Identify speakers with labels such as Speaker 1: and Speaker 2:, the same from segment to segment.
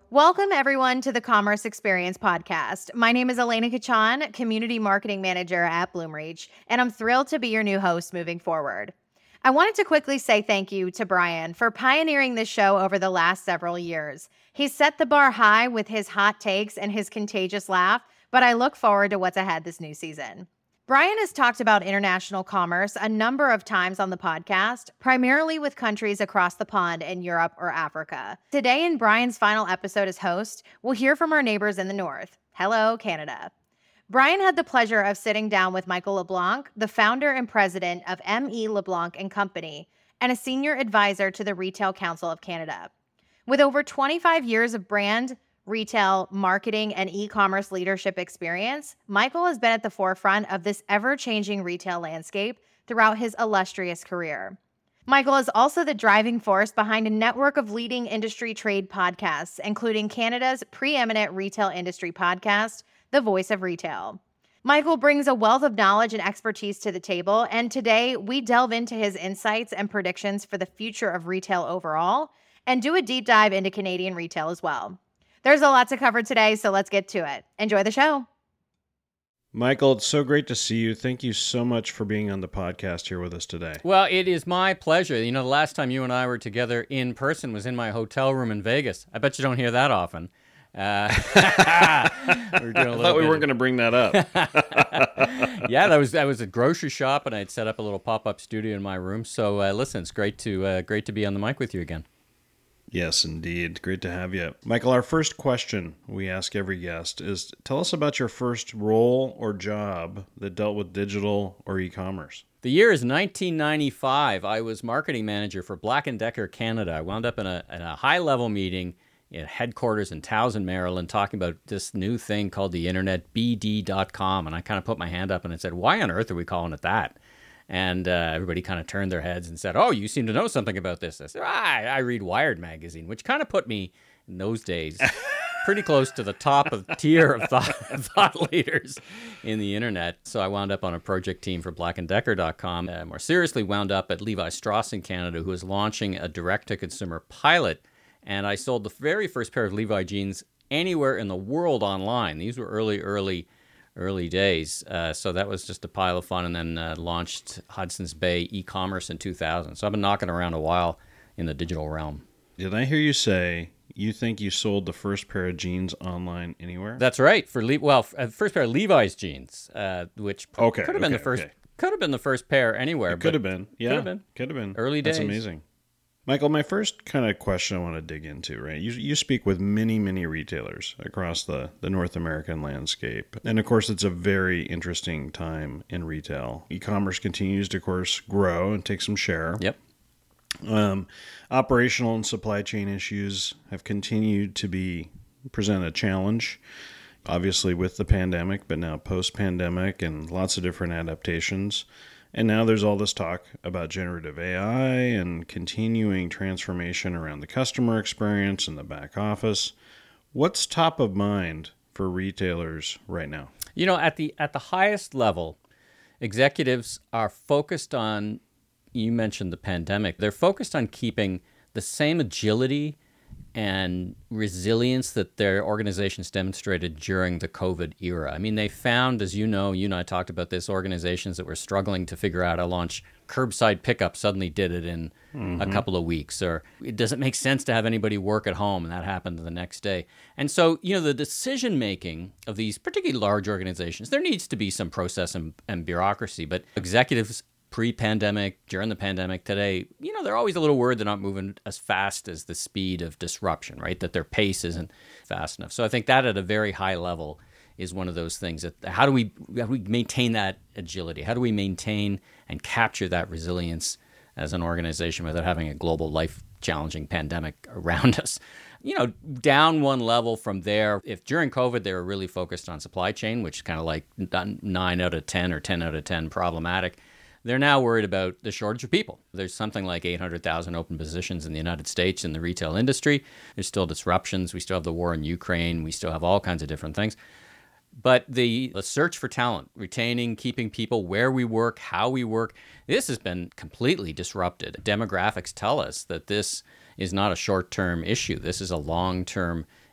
Speaker 1: Welcome, everyone, to the Commerce Experience podcast. My name is Elena Kachan, Community Marketing Manager at Bloomreach, and I'm thrilled to be your new host moving forward. I wanted to quickly say thank you to Brian for pioneering this show over the last several years. He's set the bar high with his hot takes and his contagious laugh, but I look forward to what's ahead this new season. Brian has talked about international commerce a number of times on the podcast, primarily with countries across the pond in Europe or Africa. Today, in Brian's final episode as host, we'll hear from our neighbors in the north. Hello, Canada. Brian had the pleasure of sitting down with Michael LeBlanc, the founder and president of M.E. LeBlanc & Company, and a senior advisor to the Retail Council of Canada. With over 25 years of brand, retail, marketing, and e-commerce leadership experience, Michael has been at the forefront of this ever-changing retail landscape throughout his illustrious career. Michael is also the driving force behind a network of leading industry trade podcasts, including Canada's preeminent retail industry podcast, The Voice of Retail. Michael brings a wealth of knowledge and expertise to the table, and today we delve into his insights and predictions for the future of retail overall, and do a deep dive into Canadian retail as well. There's a lot to cover today, so let's get to it. Enjoy the show.
Speaker 2: Michael, it's so great to see you. Thank you so much for being on the podcast here with us today.
Speaker 3: Well, it is my pleasure. You know, the last time you and I were together in person was in my hotel room in Vegas. I bet you don't hear that often.
Speaker 2: I thought we weren't going to bring that up.
Speaker 3: Yeah, I was at grocery shop, and I'd set up a little pop-up studio in my room. So listen, it's great to be on the mic with you again.
Speaker 2: Yes, indeed. Great to have you. Michael, our first question we ask every guest is, tell us about your first role or job that dealt with digital or e-commerce.
Speaker 3: The year is 1995. I was marketing manager for Black & Decker Canada. I wound up in a high-level meeting at headquarters in Towson, Maryland, talking about this new thing called the internet, BD.com. And I kind of put my hand up and I said, why on earth are we calling it that? And everybody kind of turned their heads and said, oh, you seem to know something about this. I said, I read Wired magazine, which kind of put me in those days pretty close to the top of tier of thought leaders in the internet. So I wound up on a project team for blackanddecker.com. More seriously, wound up at Levi Strauss in Canada, who was launching a direct-to-consumer pilot. And I sold the very first pair of Levi jeans anywhere in the world online. These were early days. So that was just a pile of fun, and then launched Hudson's Bay e-commerce in 2000. So I've been knocking around a while in the digital realm.
Speaker 2: Did I hear you say you think you sold the first pair of jeans online anywhere?
Speaker 3: That's right. First pair of Levi's jeans, which could have been the first.
Speaker 2: Okay.
Speaker 3: Could have been the first pair anywhere.
Speaker 2: It could have been. Yeah.
Speaker 3: Could have been.
Speaker 2: Early days. That's amazing. Michael, my first kind of question I want to dig into, right? You speak with many, many retailers across the North American landscape. And of course, it's a very interesting time in retail. E-commerce continues to, of course, grow and take some share.
Speaker 3: Yep.
Speaker 2: Operational and supply chain issues have continued to present a challenge, obviously with the pandemic, but now post-pandemic and lots of different adaptations. And now there's all this talk about generative AI and continuing transformation around the customer experience and the back office. What's top of mind for retailers right now?
Speaker 3: You know, at the highest level, executives are focused on, you mentioned the pandemic, they're focused on keeping the same agility and resilience that their organizations demonstrated during the COVID era. I mean, they found, as you know, you and I talked about this, organizations that were struggling to figure out how to launch curbside pickup suddenly did it in a couple of weeks. Or it doesn't make sense to have anybody work at home, and that happened the next day. And so, you know, the decision-making of these particularly large organizations, there needs to be some process and bureaucracy, but executives pre-pandemic, during the pandemic, today, you know, they're always a little worried they're not moving as fast as the speed of disruption, right? That their pace isn't fast enough. So I think that at a very high level is one of those things. That how do we maintain that agility? How do we maintain and capture that resilience as an organization without having a global life-challenging pandemic around us? You know, down one level from there, if during COVID they were really focused on supply chain, which is kind of like 9 out of 10 or 10 out of 10 problematic, they're now worried about the shortage of people. There's something like 800,000 open positions in the United States in the retail industry. There's still disruptions. We still have the war in Ukraine. We still have all kinds of different things. But the search for talent, retaining, keeping people where we work, how we work, this has been completely disrupted. Demographics tell us that this is not a short-term issue. This is a long-term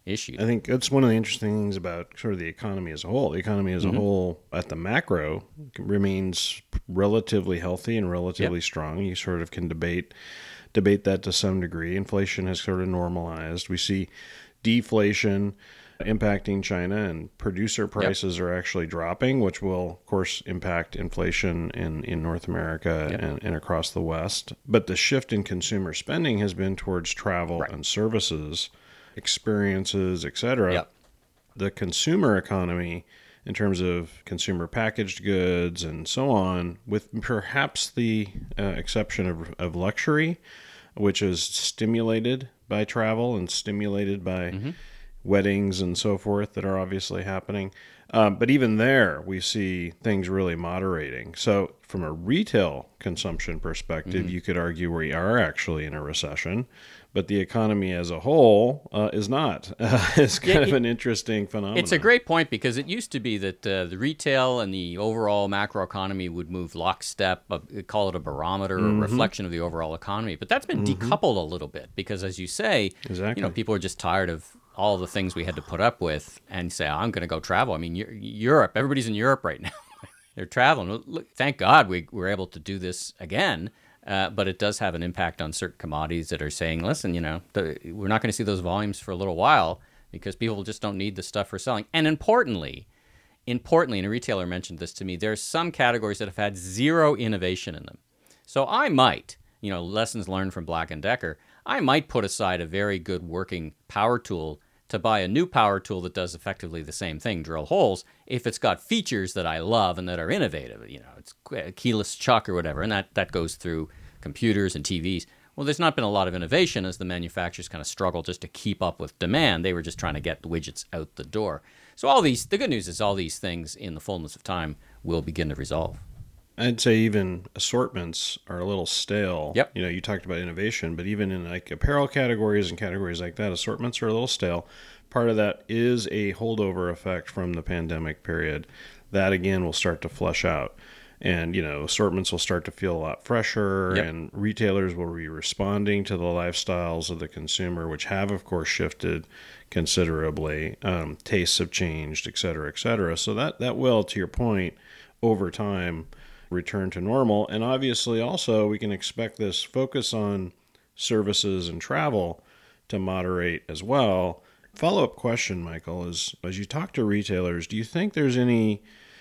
Speaker 3: issue.
Speaker 2: I think that's one of the interesting things about sort of the economy as a whole. The economy as a whole at the macro remains relatively healthy and relatively strong. You sort of can debate that to some degree. Inflation has sort of normalized. We see deflation impacting China, and producer prices are actually dropping, which will, of course, impact inflation in North America and across the West. But the shift in consumer spending has been towards travel and services, experiences, etc. The consumer economy, in terms of consumer packaged goods and so on, with perhaps the exception of luxury, which is stimulated by travel and stimulated by weddings and so forth that are obviously happening. But even there, we see things really moderating. So from a retail consumption perspective, you could argue we are actually in a recession, but the economy as a whole is not. It's kind of an interesting phenomenon.
Speaker 3: It's a great point, because it used to be that the retail and the overall macroeconomy would move lockstep, call it a barometer or reflection of the overall economy. But that's been decoupled a little bit, because as you say, people are just tired of all the things we had to put up with and say, I'm going to go travel. I mean, Europe, everybody's in Europe right now. They're traveling. Look, thank God we were able to do this again. But it does have an impact on certain commodities that are saying, listen, we're not going to see those volumes for a little while because people just don't need the stuff we're selling. And importantly, and a retailer mentioned this to me, there's some categories that have had zero innovation in them. So I might, lessons learned from Black & Decker, I might put aside a very good working power tool to buy a new power tool that does effectively the same thing, drill holes, if it's got features that I love and that are innovative. It's keyless chuck or whatever, and that goes through computers and TVs. Well, there's not been a lot of innovation as the manufacturers kind of struggle just to keep up with demand. They were just trying to get the widgets out the door. So the good news is all these things in the fullness of time will begin to resolve.
Speaker 2: I'd say even assortments are a little stale.
Speaker 3: Yep.
Speaker 2: You talked about innovation, but even in like apparel categories and categories like that, assortments are a little stale. Part of that is a holdover effect from the pandemic period. That, again, will start to flush out. And, assortments will start to feel a lot fresher, and retailers will be responding to the lifestyles of the consumer, which have, of course, shifted considerably. Tastes have changed, et cetera, et cetera. So that will, to your point, over time, return to normal. And obviously also we can expect this focus on services and travel to moderate as well. Follow-up question, Michael, is as you talk to retailers, do you think there's been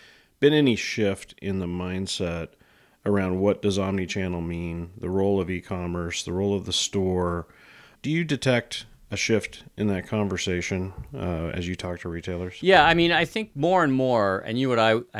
Speaker 2: any shift in the mindset around what does omnichannel mean, the role of e-commerce, the role of the store? Do you detect a shift in that conversation as you talk to retailers?
Speaker 3: Yeah, I mean, I think more and more, and you and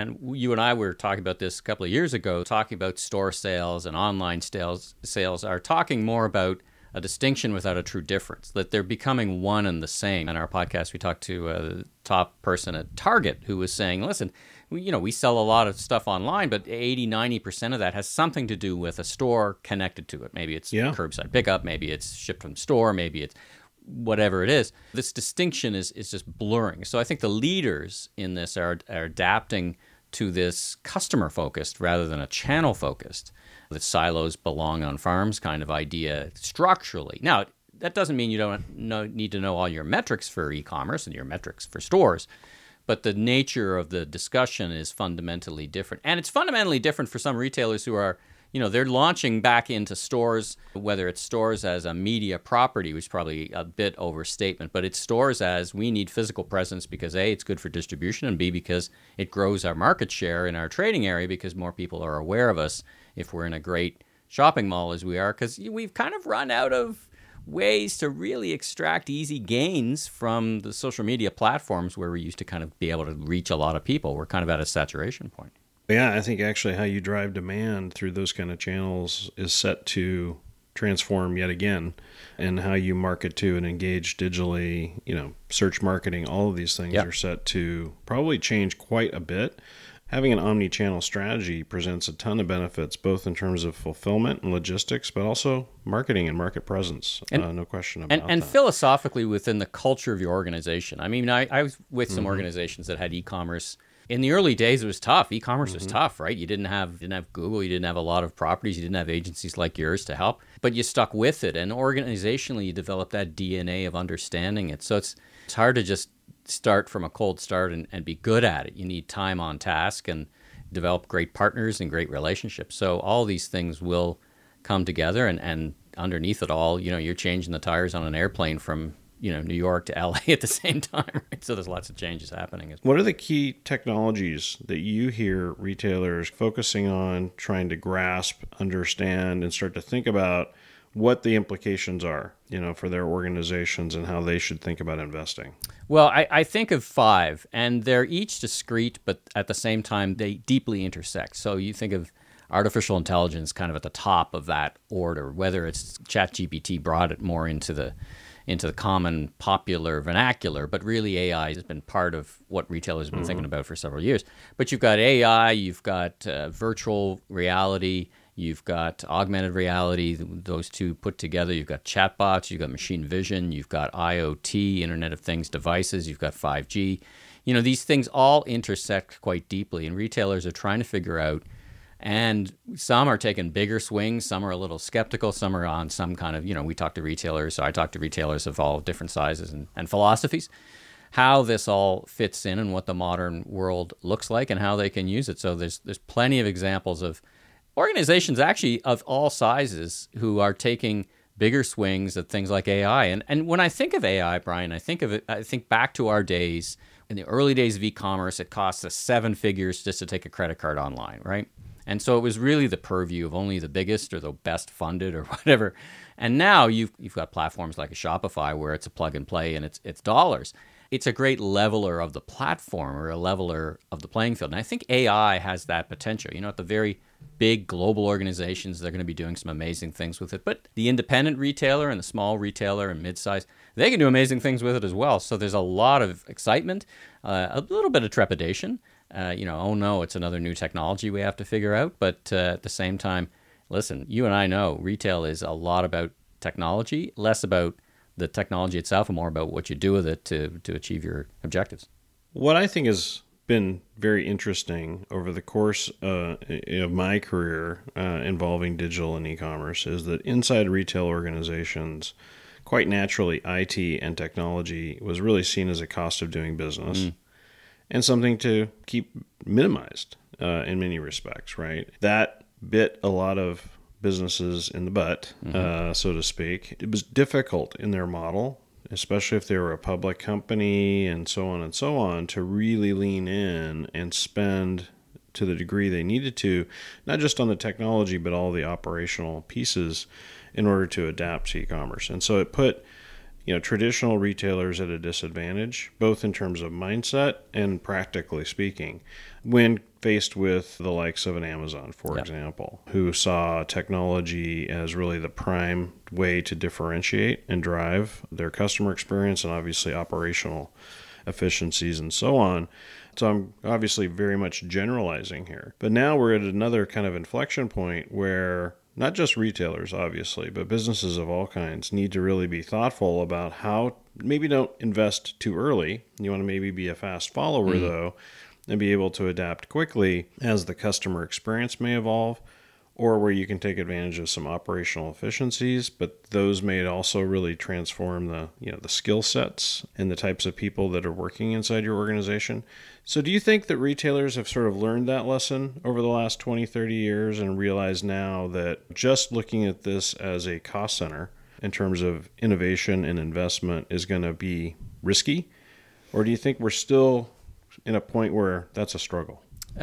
Speaker 3: I were talking about this a couple of years ago, talking about store sales and online sales are talking more about a distinction without a true difference, that they're becoming one and the same. In our podcast, we talked to the top person at Target who was saying, listen, we sell a lot of stuff online, but 80-90% of that has something to do with a store connected to it. Maybe it's curbside pickup, maybe it's shipped from the store, maybe it's whatever it is. This distinction is just blurring. So I think the leaders in this are adapting to this customer-focused rather than a channel-focused, the silos belong on farms kind of idea structurally. Now, that doesn't mean you don't need to know all your metrics for e-commerce and your metrics for stores, but the nature of the discussion is fundamentally different. And it's fundamentally different for some retailers who are, they're launching back into stores, whether it's stores as a media property, which is probably a bit overstatement, but it's stores as we need physical presence because A, it's good for distribution, and B, because it grows our market share in our trading area because more people are aware of us if we're in a great shopping mall as we are, because we've kind of run out of ways to really extract easy gains from the social media platforms where we used to kind of be able to reach a lot of people. We're kind of at a saturation point.
Speaker 2: Yeah, I think actually how you drive demand through those kind of channels is set to transform yet again, and how you market to and engage digitally, search marketing, all of these things are set to probably change quite a bit. Having an omni-channel strategy presents a ton of benefits, both in terms of fulfillment and logistics, but also marketing and market presence. No question about that.
Speaker 3: And philosophically within the culture of your organization. I mean, I was with some organizations that had e-commerce In the early days, it was tough. E-commerce was tough, right? You didn't have Google, you didn't have a lot of properties, you didn't have agencies like yours to help, but you stuck with it. And organizationally, you developed that DNA of understanding it. So it's hard to just start from a cold start and be good at it. You need time on task and develop great partners and great relationships. So all these things will come together, and underneath it all, you're changing the tires on an airplane from New York to LA at the same time, right? So there's lots of changes happening.
Speaker 2: What are the key technologies that you hear retailers focusing on, trying to grasp, understand, and start to think about what the implications are, for their organizations and how they should think about investing?
Speaker 3: Well, I think of 5, and they're each discrete, but at the same time, they deeply intersect. So you think of artificial intelligence kind of at the top of that order, whether it's ChatGPT brought it more into the common popular vernacular, but really AI has been part of what retailers have been thinking about for several years. But you've got AI, you've got virtual reality, you've got augmented reality, those two put together. You've got chatbots, you've got machine vision, you've got IoT, Internet of Things devices, you've got 5G. These things all intersect quite deeply, and retailers are trying to figure out. And some are taking bigger swings, some are a little skeptical, some are on some kind of, we talk to retailers, so I talk to retailers of all different sizes and philosophies, how this all fits in and what the modern world looks like and how they can use it. So there's plenty of examples of organizations actually of all sizes who are taking bigger swings at things like AI. And when I think of AI, Brian, I think back to our days, in the early days of e-commerce, it cost us 7 figures just to take a credit card online, right? And so it was really the purview of only the biggest or the best funded or whatever. And now you've got platforms like a Shopify where it's a plug and play and it's dollars. It's a great leveler of the platform or a leveler of the playing field. And I think AI has that potential. At the very big global organizations, they're going to be doing some amazing things with it. But the independent retailer and the small retailer and midsize, they can do amazing things with it as well. So there's a lot of excitement, a little bit of trepidation. Oh no, it's another new technology we have to figure out. But at the same time, listen, you and I know retail is a lot about technology, less about the technology itself and more about what you do with it to achieve your objectives.
Speaker 2: What I think has been very interesting over the course of my career involving digital and e-commerce is that inside retail organizations, quite naturally, IT and technology was really seen as a cost of doing business. And something to keep minimized in many respects, right? That bit a lot of businesses in the butt, so to speak. It was difficult in their model, especially if they were a public company and so on, to really lean in and spend to the degree they needed to, not just on the technology, but all the operational pieces in order to adapt to e-commerce. And so it put traditional retailers at a disadvantage, both in terms of mindset and practically speaking, when faced with the likes of an Amazon, for example, who saw technology as really the prime way to differentiate and drive their customer experience and obviously operational efficiencies and so on. So I'm obviously very much generalizing here. But now we're at another kind of inflection point where not just retailers, obviously, but businesses of all kinds need to really be thoughtful about how maybe don't invest too early. You want to maybe be a fast follower, though, and be able to adapt quickly as the customer experience may evolve, or where you can take advantage of some operational efficiencies, but those may also really transform the skill sets and the types of people that are working inside your organization. So do you think that retailers have sort of learned that lesson over the last 20, 30 years and realize now that just looking at this as a cost center in terms of innovation and investment is going to be risky? Or do you think we're still in a point where that's a struggle?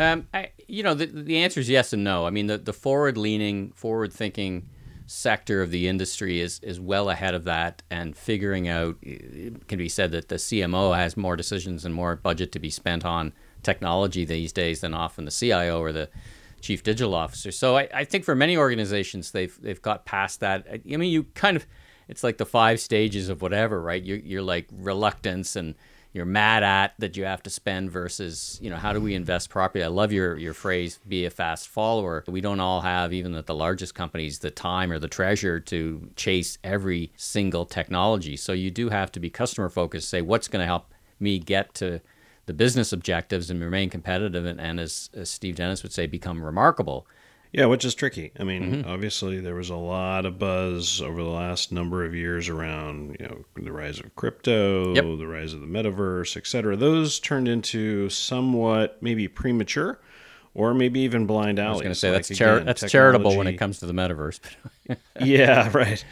Speaker 3: The answer is yes and no. I mean, the forward-leaning, forward-thinking sector of the industry is well ahead of that and figuring out, it can be said that the CMO has more decisions and more budget to be spent on technology these days than often the CIO or the chief digital officer. So I think for many organizations, they've got past that. I mean, it's like the 5 stages of whatever, right? You're like reluctance and you're mad at that you have to spend versus, how do we invest properly? I love your phrase, be a fast follower. We don't all have, even at the largest companies, the time or the treasure to chase every single technology. So you do have to be customer focused, say what's going to help me get to the business objectives and remain competitive and as Steve Dennis would say, become remarkable.
Speaker 2: Yeah, which is tricky. I mean, obviously there was a lot of buzz over the last number of years around, the rise of crypto, the rise of the metaverse, et cetera. Those turned into somewhat maybe premature or maybe even blind alleys.
Speaker 3: I was going to say that's charitable when it comes to the metaverse.
Speaker 2: Yeah, right.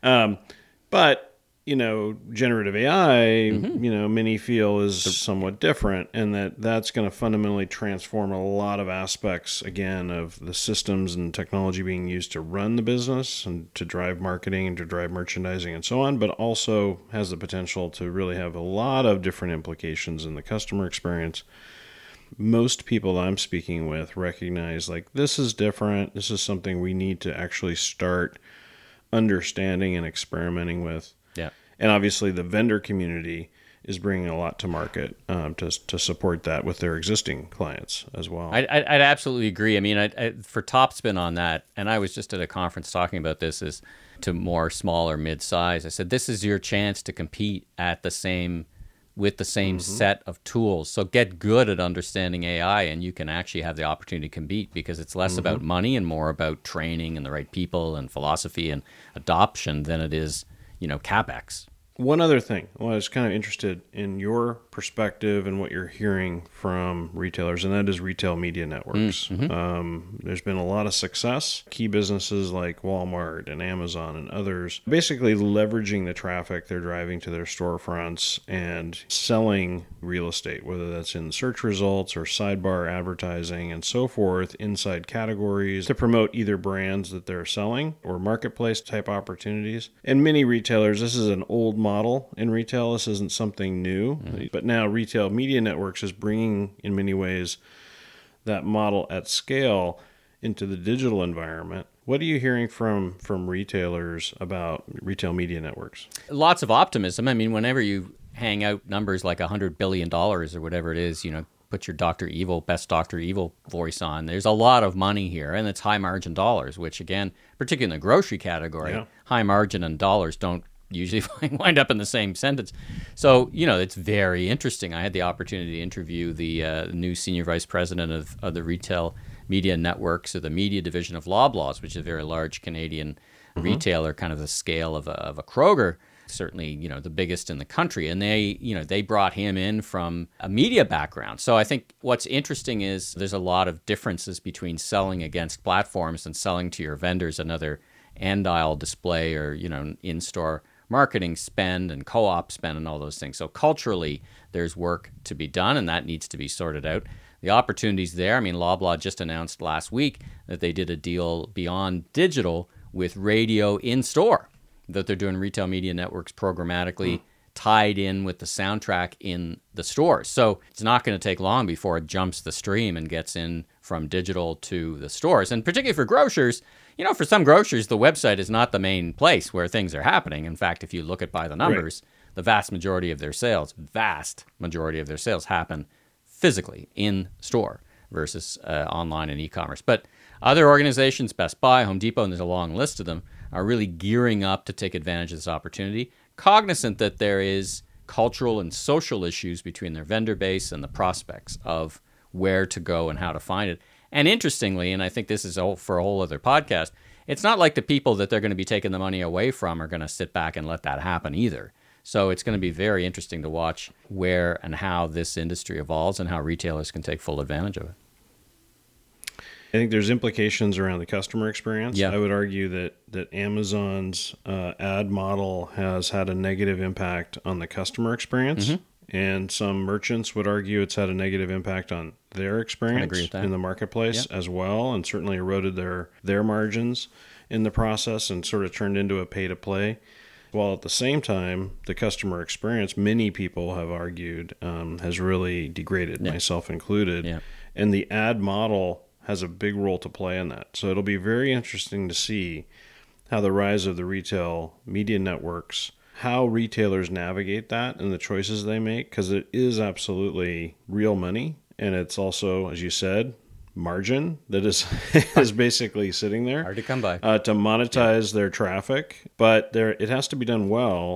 Speaker 2: But generative AI, many feel is somewhat different, and that's going to fundamentally transform a lot of aspects, again, of the systems and technology being used to run the business and to drive marketing and to drive merchandising and so on, but also has the potential to really have a lot of different implications in the customer experience. Most people I'm speaking with recognize, this is different. This is something we need to actually start understanding and experimenting with.
Speaker 3: Yeah.
Speaker 2: And obviously the vendor community is bringing a lot to market to support that with their existing clients as well.
Speaker 3: I'd absolutely agree. I mean, for Topspin on that, and I was just at a conference talking about this, is to more small or mid-size. I said, this is your chance to compete with the same set of tools. So get good at understanding AI, and you can actually have the opportunity to compete, because it's less about money and more about training and the right people and philosophy and adoption than it is CapEx.
Speaker 2: One other thing, I was kind of interested in your perspective and what you're hearing from retailers, and that is retail media networks. There's been a lot of success. Key businesses like Walmart and Amazon and others basically leveraging the traffic they're driving to their storefronts and selling real estate, whether that's in search results or sidebar advertising and so forth, inside categories to promote either brands that they're selling or marketplace type opportunities. And many retailers, this is an old model in retail. This isn't something new, but now retail media networks is bringing, in many ways, that model at scale into the digital environment. What are you hearing from retailers about retail media networks?
Speaker 3: Lots of optimism. I mean, whenever you hang out numbers like $100 billion or whatever it is, put your best Dr. Evil voice on. There's a lot of money here, and it's high margin dollars, which again, particularly in the grocery category, high margin and dollars don't usually wind up in the same sentence. So, it's very interesting. I had the opportunity to interview the new senior vice president of the retail media networks of the media division of Loblaws, which is a very large Canadian retailer, kind of the scale of a Kroger, certainly, the biggest in the country. And they brought him in from a media background. So I think what's interesting is there's a lot of differences between selling against platforms and selling to your vendors, another end aisle display or, in-store marketing spend and co-op spend and all those things. So culturally, there's work to be done, and that needs to be sorted out. The opportunities there, I mean, Loblaw just announced last week that they did a deal beyond digital with radio in-store, that they're doing retail media networks programmatically tied in with the soundtrack in the stores. So it's not going to take long before it jumps the stream and gets in from digital to the stores. And particularly for grocers, for some grocers, the website is not the main place where things are happening. In fact, if you look at by the numbers, the vast majority of their sales happen physically in store versus online and e-commerce. But other organizations, Best Buy, Home Depot, and there's a long list of them, are really gearing up to take advantage of this opportunity, cognizant that there is cultural and social issues between their vendor base and the prospects of where to go and how to find it. And interestingly, and I think this is for a whole other podcast, it's not like the people that they're going to be taking the money away from are going to sit back and let that happen either. So it's going to be very interesting to watch where and how this industry evolves and how retailers can take full advantage of it.
Speaker 2: I think there's implications around the customer experience.
Speaker 3: Yeah.
Speaker 2: I would argue that Amazon's ad model has had a negative impact on the customer experience. And some merchants would argue it's had a negative impact on their experience in the marketplace as well, and certainly eroded their margins in the process and sort of turned into a pay-to-play. While at the same time, the customer experience, many people have argued, has really degraded, myself included. And the ad model has a big role to play in that. So it'll be very interesting to see how the rise of the retail media networks, how retailers navigate that and the choices they make, because it is absolutely real money. And it's also, as you said, margin that is basically sitting there.
Speaker 3: Hard to come by.
Speaker 2: To monetize their traffic. But it has to be done well.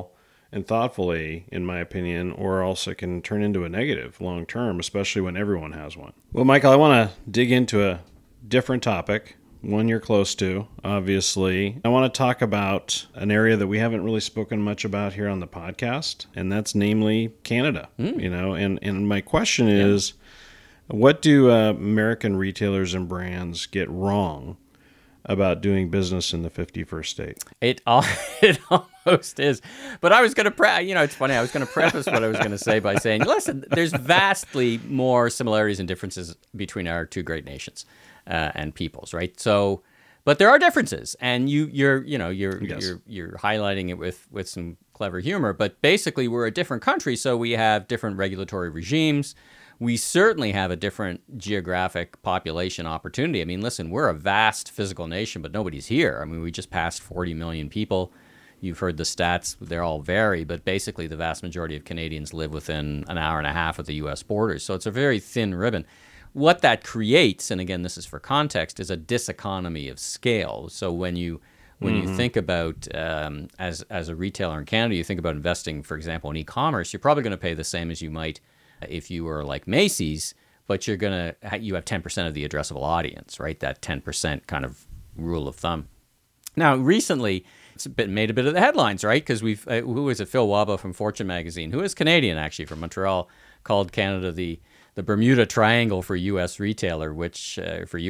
Speaker 2: and thoughtfully, in my opinion, or else it can turn into a negative long term, especially when everyone has one. Well, Michael, I want to dig into a different topic, one you're close to, obviously. I want to talk about an area that we haven't really spoken much about here on the podcast, and that's namely Canada. And my question is, what do American retailers and brands get wrong about doing business in the 51st state?
Speaker 3: It almost is. But I was going to, it's funny, I was going to preface what I was going to say by saying, listen, there's vastly more similarities and differences between our two great nations and peoples, right? So, but there are differences, and you're highlighting it with some clever humor. But basically, we're a different country, so we have different regulatory regimes. We certainly have a different geographic population opportunity. I mean, listen, we're a vast physical nation, but nobody's here. I mean, we just passed 40 million people. You've heard the stats. They all vary, but basically the vast majority of Canadians live within an hour and a half of the U.S. borders. So it's a very thin ribbon. What that creates, and again, this is for context, is a diseconomy of scale. So when you think about, as a retailer in Canada, you think about investing, for example, in e-commerce, you're probably going to pay the same as you might if you were like Macy's, but you have 10% of the addressable audience, right? That 10% kind of rule of thumb. Now, recently, it's made a bit of the headlines, right? Because who was it? Phil Waba from Fortune magazine, who is Canadian actually, from Montreal, called Canada the Bermuda Triangle for U.S. retail, which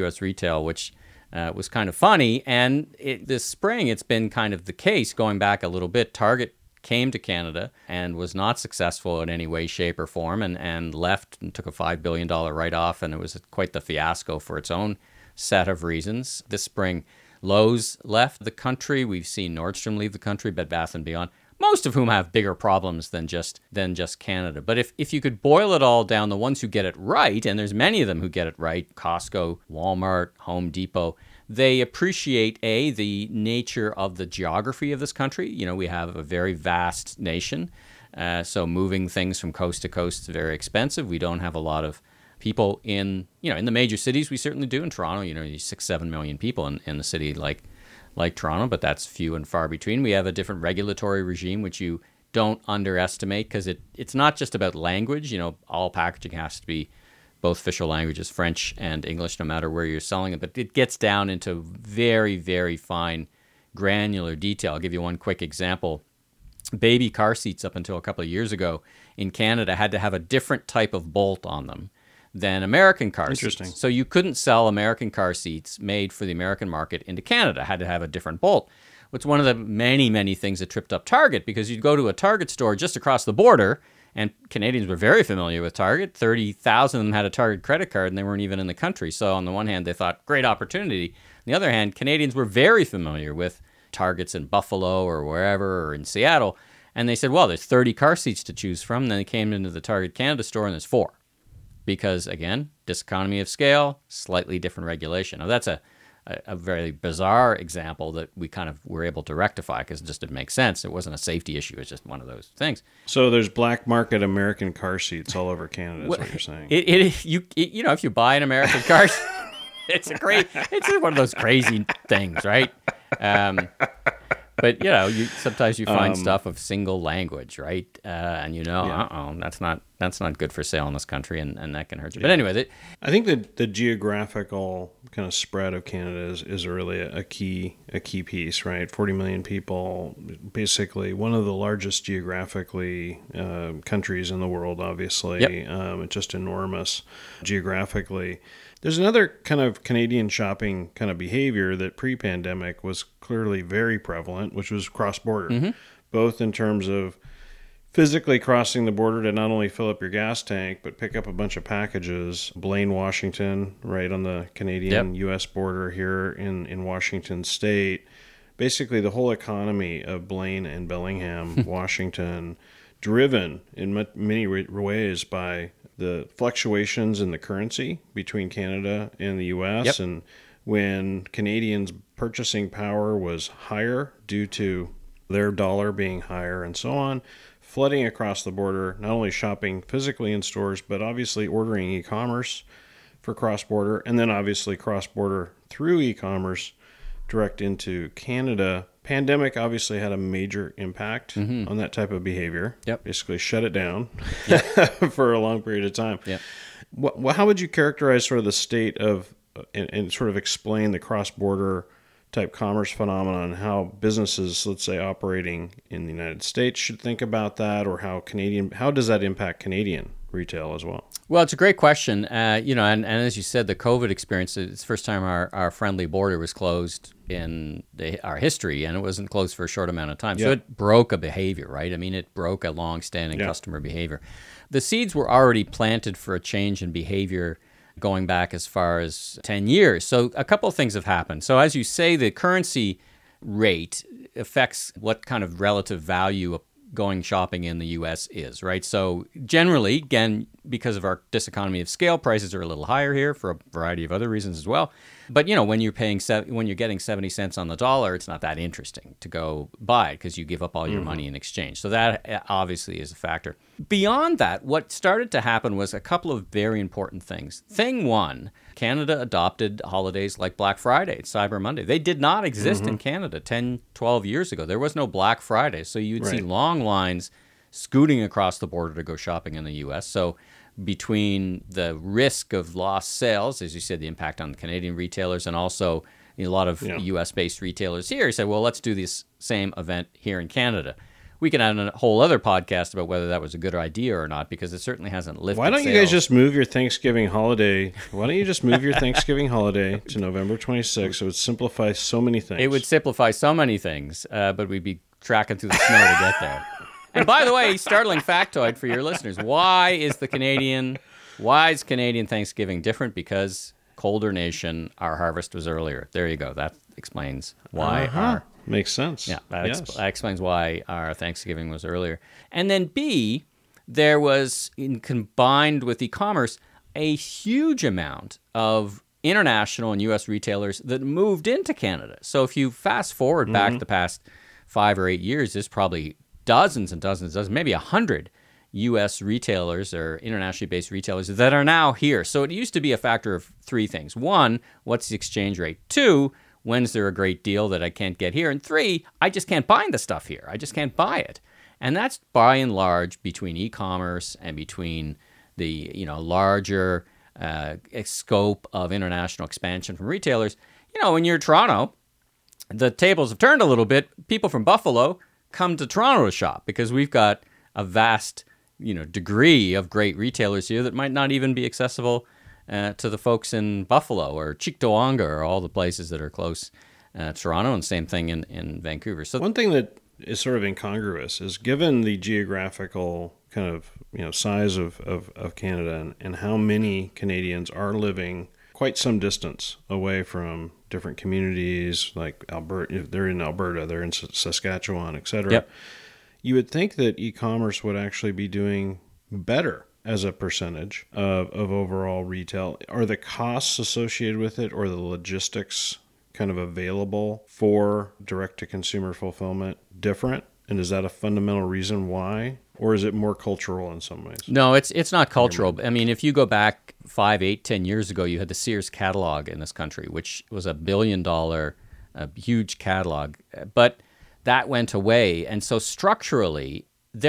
Speaker 3: was kind of funny. And this spring, it's been kind of the case. Going back a little bit, Target came to Canada and was not successful in any way, shape, or form, and left and took a $5 billion write-off, and it was quite the fiasco for its own set of reasons. This spring, Lowe's left the country. We've seen Nordstrom leave the country, Bed Bath & Beyond, most of whom have bigger problems than just Canada. But if you could boil it all down, the ones who get it right, and there's many of them who get it right, Costco, Walmart, Home Depot, they appreciate, the nature of the geography of this country. You know, we have a very vast nation, so moving things from coast to coast is very expensive. We don't have a lot of people in the major cities. We certainly do in Toronto. 6-7 million people in the city like Toronto, but that's few and far between. We have a different regulatory regime, which you don't underestimate, because it's not just about language. All packaging has to be both official languages, French and English, no matter where you're selling it. But it gets down into very, very fine, granular detail. I'll give you one quick example. Baby car seats up until a couple of years ago in Canada had to have a different type of bolt on them than American car seats. So you couldn't sell American car seats made for the American market into Canada. Had to have a different bolt. It's one of the many, many things that tripped up Target, because you'd go to a Target store just across the border, and Canadians were very familiar with Target. 30,000 of them had a Target credit card, and they weren't even in the country. So on the one hand, they thought, great opportunity. On the other hand, Canadians were very familiar with Targets in Buffalo or wherever, or in Seattle. And they said, well, there's 30 car seats to choose from. And then they came into the Target Canada store, and there's 4. Because, again, diseconomy of scale, slightly different regulation. Now, that's a very bizarre example that we kind of were able to rectify, because it just didn't make sense. It wasn't a safety issue. It's just one of those things.
Speaker 2: So there's black market American car seats all over Canada, is what you're saying.
Speaker 3: If you buy an American car, it's one of those crazy things, right? But sometimes you find stuff of single language, right? And that's not good for sale in this country, and that can hurt you. But anyway,
Speaker 2: I think that the geographical kind of spread of Canada is really a key piece, right? 40 million people, basically one of the largest geographically countries in the world, obviously.
Speaker 3: Yep.
Speaker 2: It's just enormous geographically. There's another kind of Canadian shopping kind of behavior that pre-pandemic was clearly very prevalent, which was cross-border, both in terms of physically crossing the border to not only fill up your gas tank, but pick up a bunch of packages. Blaine, Washington, right on the Canadian-U.S. border here in Washington State. Basically, the whole economy of Blaine and Bellingham, Washington, driven in many ways by the fluctuations in the currency between Canada and the U.S.
Speaker 3: Yep.
Speaker 2: And when Canadians' purchasing power was higher due to their dollar being higher and so on, flooding across the border, not only shopping physically in stores, but obviously ordering e-commerce for cross-border, and then obviously cross-border through e-commerce direct into Canada. pandemic obviously had a major impact
Speaker 3: Mm-hmm.
Speaker 2: on that type of behavior.
Speaker 3: Yep.
Speaker 2: Basically shut it down
Speaker 3: Yep.
Speaker 2: for a long period of time.
Speaker 3: Yep.
Speaker 2: How would you characterize sort of the state of, and sort of explain the cross-border type commerce phenomenon, and how businesses, let's say operating in the United States, should think about that, or how does that impact Canadian retail as well?
Speaker 3: Well, it's a great question. And as you said, the COVID experience, it's the first time our friendly border was closed in our history, and it wasn't closed for a short amount of time. So it broke a behavior, right? I mean, it broke a long-standing customer behavior. The seeds were already planted for a change in behavior going back as far as 10 years. So a couple of things have happened. So as you say, the currency rate affects what kind of relative value going shopping in the U.S. is, right? So generally, again, because of our diseconomy of scale, prices are a little higher here for a variety of other reasons as well. But when you're getting 70 cents on the dollar, it's not that interesting to go buy it because you give up all your money in exchange. So that obviously is a factor. Beyond that, what started to happen was a couple of very important things. Thing one, Canada adopted holidays like Black Friday, Cyber Monday. They did not exist in Canada 10, 12 years ago. There was no Black Friday. So you'd see long lines scooting across the border to go shopping in the U.S. So between the risk of lost sales, as you said, the impact on the Canadian retailers, and also a lot of U.S.-based retailers here, he said, well, let's do this same event here in Canada. We can add a whole other podcast about whether that was a good idea or not, because it certainly hasn't lifted
Speaker 2: Why don't you
Speaker 3: sales.
Speaker 2: guys just move your Thanksgiving holiday? Why don't you just move your Thanksgiving holiday to November 26th? It would simplify so many things.
Speaker 3: It would simplify so many things, but we'd be tracking through the snow to get there. And by the way, startling factoid for your listeners: why is Canadian Thanksgiving different? Because colder nation, our harvest was earlier. There you go. That explains why
Speaker 2: makes sense.
Speaker 3: Yeah, that explains why our Thanksgiving was earlier. And then B, there was, combined with e-commerce, a huge amount of international and U.S. retailers that moved into Canada. So if you fast forward back the past 5 or 8 years, there's probably dozens and dozens, maybe 100 U.S. retailers or internationally based retailers that are now here. So it used to be a factor of three things. One, what's the exchange rate? Two, when's there a great deal that I can't get here? And three, I just can't buy the stuff here. I just can't buy it. And that's by and large between e-commerce and between the larger scope of international expansion from retailers. When you're Toronto, the tables have turned a little bit. People from Buffalo come to Toronto to shop because we've got a vast, degree of great retailers here that might not even be accessible to the folks in Buffalo or Cheektowaga or all the places that are close to Toronto, and same thing in Vancouver. So
Speaker 2: one thing that is sort of incongruous is, given the geographical kind of size of Canada and how many Canadians are living quite some distance away from different communities, like Alberta. They're in Alberta, they're in Saskatchewan, etc.
Speaker 3: Yep.
Speaker 2: You would think that e-commerce would actually be doing better as a percentage of overall retail. Are the costs associated with it, or the logistics kind of available for direct-to-consumer fulfillment different? And is that a fundamental reason why? Or is it more cultural in some ways?
Speaker 3: No, it's not cultural. I mean, if you go back 5, 8, 10 years ago, you had the Sears catalog in this country, which was $1 billion, huge catalog. But that went away. And so structurally,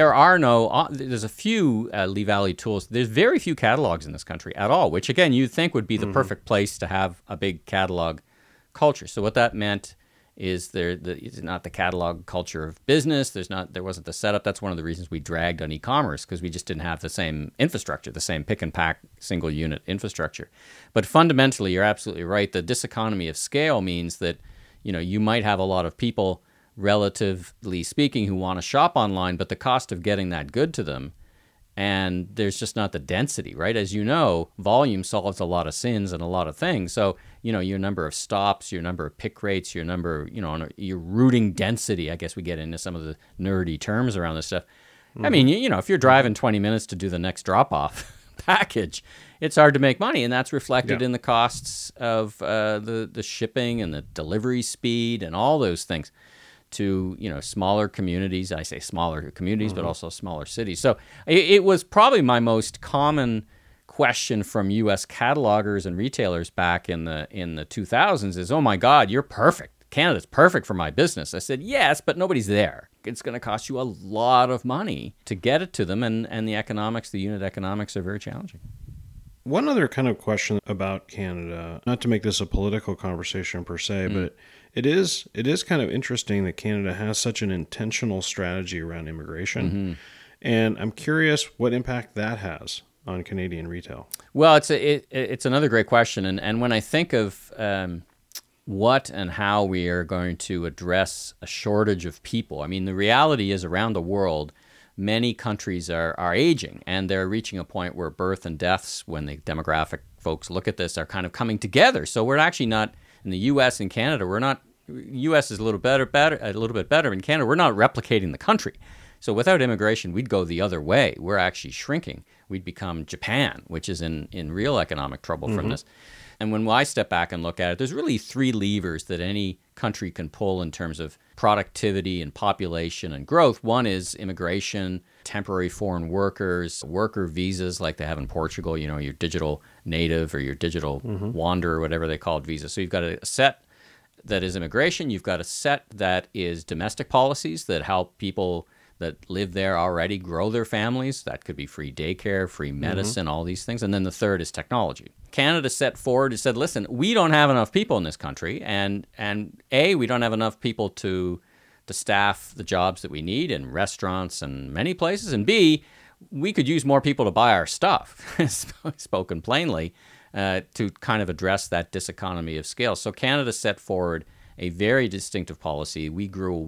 Speaker 3: there's a few Lee Valley tools. There's very few catalogs in this country at all, which again, you'd think would be the perfect place to have a big catalog culture. So what that meant is it's not the catalog culture of business. There wasn't the setup. That's one of the reasons we dragged on e-commerce, because we just didn't have the same infrastructure, the same pick and pack single unit infrastructure. But fundamentally, you're absolutely right. The diseconomy of scale means that, you might have a lot of people, relatively speaking, who want to shop online, but the cost of getting that good to them, and there's just not the density, right? As you know, volume solves a lot of sins and a lot of things. So, your number of stops, your number of pick rates, your number, your routing density, I guess we get into some of the nerdy terms around this stuff. I mean, if you're driving 20 minutes to do the next drop-off package, it's hard to make money, and that's reflected in the costs of the shipping and the delivery speed and all those things to smaller communities. I say smaller communities, but also smaller cities. So it was probably my most common question from U.S. catalogers and retailers back in the 2000s is, oh my God, you're perfect. Canada's perfect for my business. I said, yes, but nobody's there. It's going to cost you a lot of money to get it to them, and the economics, the unit economics are very challenging.
Speaker 2: One other kind of question about Canada, not to make this a political conversation per se, but it is kind of interesting that Canada has such an intentional strategy around immigration. And I'm curious what impact that has on Canadian retail.
Speaker 3: Well, it's another great question. And when I think of what and how we are going to address a shortage of people, I mean, the reality is around the world, many countries are aging, and they're reaching a point where birth and deaths, when the demographic folks look at this, are kind of coming together. So we're actually not, in the U.S. and Canada, we're not, U.S. is a little bit better. In Canada, we're not replicating the country. So without immigration, we'd go the other way. We're actually shrinking. We'd become Japan, which is in real economic trouble from this. And when I step back and look at it, there's really three levers that any country can pull in terms of productivity and population and growth. One is immigration, temporary foreign workers, worker visas like they have in Portugal, you know, your digital native or your digital wanderer, whatever they call it, visa. So you've got a set that is immigration. You've got a set that is domestic policies that help people that live there already grow their families. That could be free daycare, free medicine, all these things. And then the third is technology. Canada set forward and said, listen, we don't have enough people in this country. And A, we don't have enough people to staff the jobs that we need in restaurants and many places. And B, we could use more people to buy our stuff, spoken plainly, to kind of address that diseconomy of scale. So Canada set forward a very distinctive policy. We grew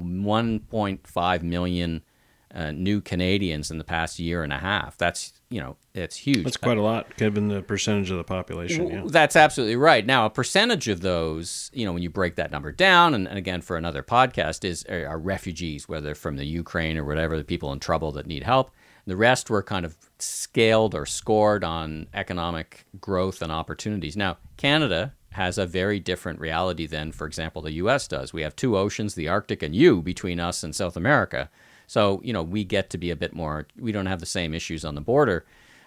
Speaker 3: 1.5 million new Canadians in the past year and a half. That's, it's huge.
Speaker 2: That's quite a lot, given the percentage of the population. Yeah.
Speaker 3: That's absolutely right. Now, a percentage of those, when you break that number down, and again, for another podcast, are refugees, whether from the Ukraine or whatever, the people in trouble that need help. The rest were kind of scaled or scored on economic growth and opportunities. Now, Canada has a very different reality than, for example, the U.S. does. We have two oceans, the Arctic and between us and South America. So, we get to be a bit more, we don't have the same issues on the border.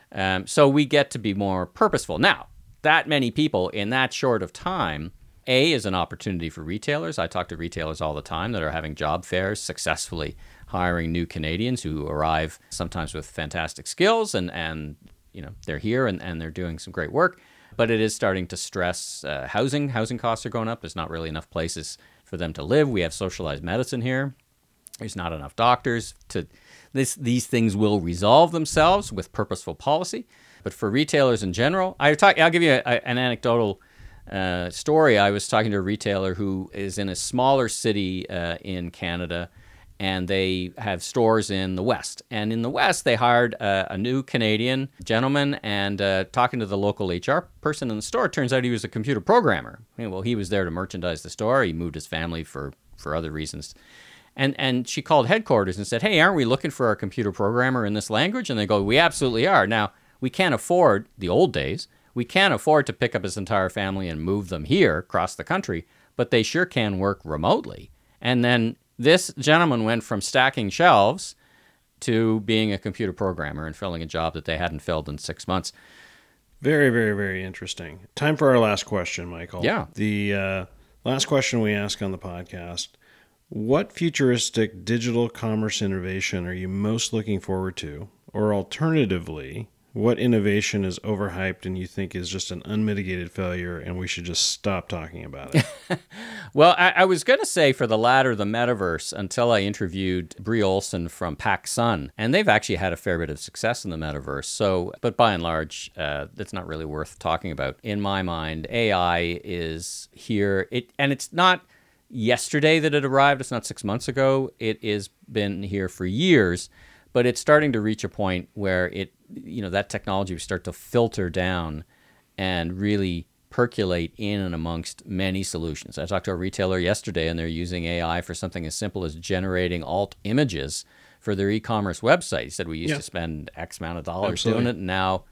Speaker 3: So we get to be more purposeful. Now, that many people in that short of time, A, is an opportunity for retailers. I talk to retailers all the time that are having job fairs, successfully hiring new Canadians who arrive sometimes with fantastic skills and they're here and they're doing some great work. But it is starting to stress housing. Housing costs are going up. There's not really enough places for them to live. We have socialized medicine here. There's not enough doctors. These things will resolve themselves with purposeful policy. But for retailers in general, I'll give you an anecdotal story. I was talking to a retailer who is in a smaller city in Canada, and they have stores in the West. And in the West, they hired a new Canadian gentleman, and talking to the local HR person in the store, it turns out he was a computer programmer. Well, he was there to merchandise the store. He moved his family for other reasons. And she called headquarters and said, hey, aren't we looking for a computer programmer in this language? And they go, we absolutely are. Now, we can't afford, the old days, we can't afford to pick up his entire family and move them here across the country, but they sure can work remotely. And then this gentleman went from stacking shelves to being a computer programmer and filling a job that they hadn't filled in 6 months.
Speaker 2: Very, very, very interesting. Time for our last question, Michael.
Speaker 3: Yeah.
Speaker 2: The last question we ask on the podcast. What futuristic digital commerce innovation are you most looking forward to? Or alternatively, what innovation is overhyped and you think is just an unmitigated failure and we should just stop talking about it?
Speaker 3: Well, I was going to say for the latter, the metaverse, until I interviewed Brie Olson from PacSun, and they've actually had a fair bit of success in the metaverse. So, but by and large, that's not really worth talking about. In my mind, AI is here, and it's not yesterday that it arrived. It's not 6 months ago. It has been here for years, but it's starting to reach a point where that technology will start to filter down and really percolate in and amongst many solutions. I talked to a retailer yesterday, and they're using AI for something as simple as generating alt images for their e-commerce website. He said we used to spend X amount of dollars doing it, and now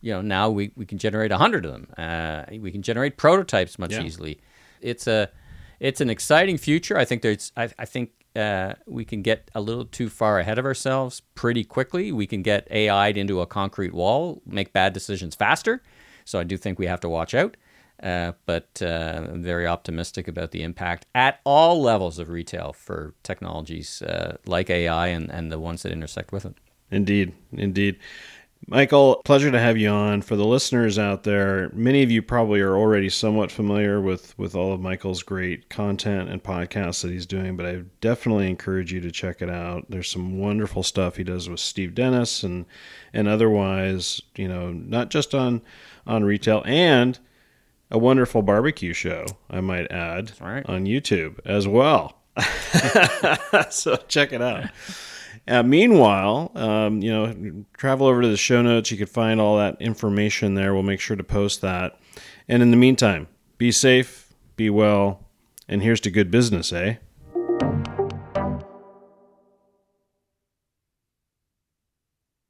Speaker 3: we can generate 100 of them. We can generate prototypes much easily. It's an exciting future. I think we can get a little too far ahead of ourselves pretty quickly. We can get AI'd into a concrete wall, make bad decisions faster. So I do think we have to watch out. but I'm very optimistic about the impact at all levels of retail for technologies like AI and the ones that intersect with it.
Speaker 2: Indeed. Michael, pleasure to have you on. For the listeners out there, many of you probably are already somewhat familiar with all of Michael's great content and podcasts that he's doing, but I definitely encourage you to check it out. There's some wonderful stuff he does with Steve Dennis and otherwise, not just on retail, and a wonderful barbecue show, I might add, on YouTube as well. So check it out. Meanwhile, travel over to the show notes. You can find all that information there. We'll make sure to post that. And in the meantime, be safe, be well, and here's to good business, eh?